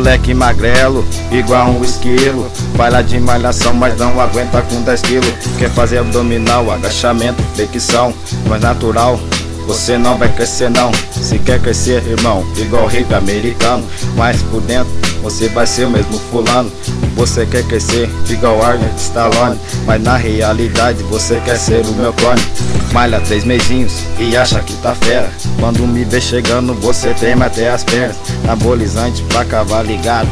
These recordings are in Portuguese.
moleque magrelo, igual um esquilo. Baila de malhação, mas não aguenta com 10 quilos. Quer fazer abdominal, agachamento, flexão. Mas natural, você não vai crescer não. Se quer crescer, irmão, igual rico americano, mas por dentro você vai ser o mesmo fulano. Você quer crescer igual Arnold Stallone, mas na realidade você quer ser o meu clone. Malha 3 mesinhos e acha que tá fera. Quando me vê chegando você treme até as pernas. Anabolizante pra cavalo ligado.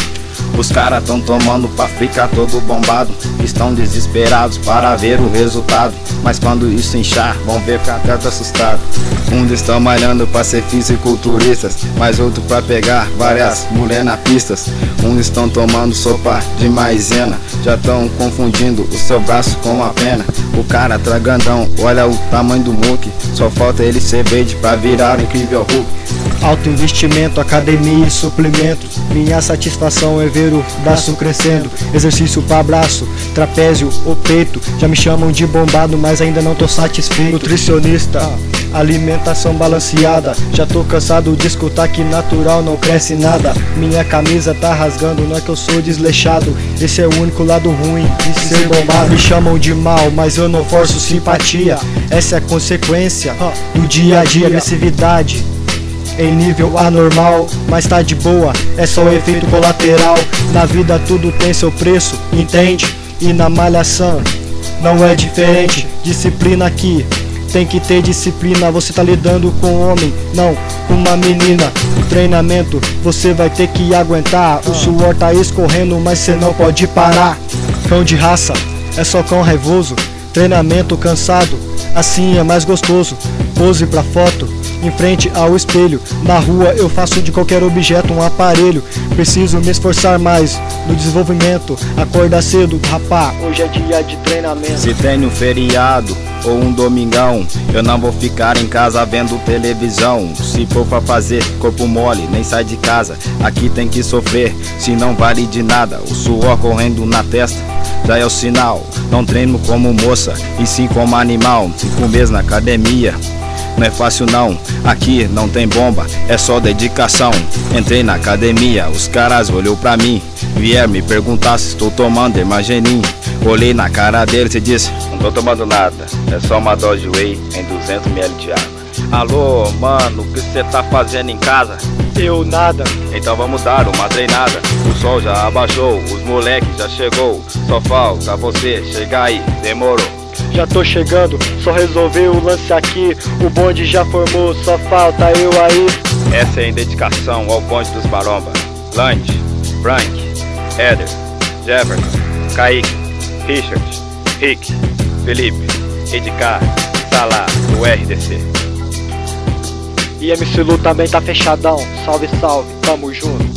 Os caras tão tomando pra ficar todo bombado. Estão desesperados para ver o resultado, mas quando isso inchar, vão ver ficar até assustado. Uns estão malhando pra ser fisiculturistas, mas outros pra pegar várias mulher na pistas. Uns estão tomando sopa de maisena, já tão confundindo o seu braço com a pena. O cara tá grandão, olha o tamanho do muque, só falta ele ser verde pra virar o incrível Hulk. Alto investimento, academia e suplementos. Minha satisfação é ver o braço crescendo. Exercício pra braço, trapézio ou peito. Já me chamam de bombado, mas ainda não tô satisfeito. Nutricionista, alimentação balanceada. Já tô cansado de escutar que natural não cresce nada. Minha camisa tá rasgando, não é que eu sou desleixado. Esse é o único lado ruim de ser bombado. Me chamam de mal, mas eu não forço simpatia. Essa é a consequência do dia a dia. Agressividade em nível anormal, mas tá de boa, é só efeito colateral. Na vida tudo tem seu preço, entende? E na malhação não é diferente. Disciplina aqui, tem que ter disciplina. Você tá lidando com um homem, não com uma menina. O treinamento você vai ter que aguentar. O suor tá escorrendo, mas cê não pode parar. Cão de raça, é só cão raivoso. Treinamento cansado, assim é mais gostoso. Pose pra foto, em frente ao espelho. Na rua eu faço de qualquer objeto um aparelho. Preciso me esforçar mais no desenvolvimento. Acordar cedo, rapá, hoje é dia de treinamento. Se tem um feriado ou um domingão, eu não vou ficar em casa vendo televisão. Se for pra fazer corpo mole, nem sai de casa. Aqui tem que sofrer, se não vale de nada. O suor correndo na testa já é o sinal. Não treino como moça, e sim como animal. 5 meses na academia, não é fácil não, aqui não tem bomba, é só dedicação. Entrei na academia, os caras olhou pra mim, vieram me perguntar se estou tomando Hermagenin. Olhei na cara deles e disse, não tô tomando nada, é só uma dose de whey em 200 ml de água. Alô, mano, o que você tá fazendo em casa? Eu nada. Então vamos dar uma treinada. O sol já abaixou, os moleques já chegou. Só falta você chegar aí, demorou. Já tô chegando, só resolver o lance aqui. O bonde já formou, só falta eu aí. Essa é a dedicação ao bonde dos maromba. Lange, Frank, Éder, Jefferson, Kaique, Richard, Rick, Felipe, Edgar, Salah, do RDC. E MC Lu também tá fechadão. Salve, salve, tamo junto.